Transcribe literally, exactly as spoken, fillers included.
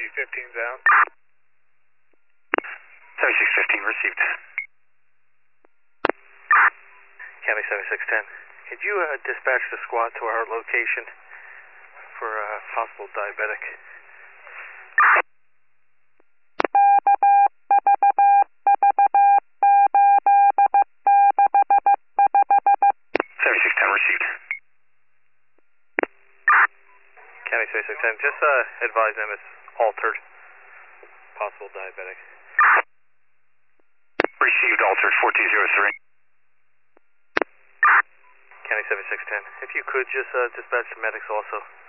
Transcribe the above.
fifteens out. seventy-six fifteen received. County seventy-six ten. Could you uh, dispatch the squad to our location for a uh, possible diabetic? seventy-six ten received. County seventy-six ten, just uh, advise them it's altered. Possible diabetic. Received, altered four two zero three. County seventy-six ten. If you could just uh, dispatch the medics also.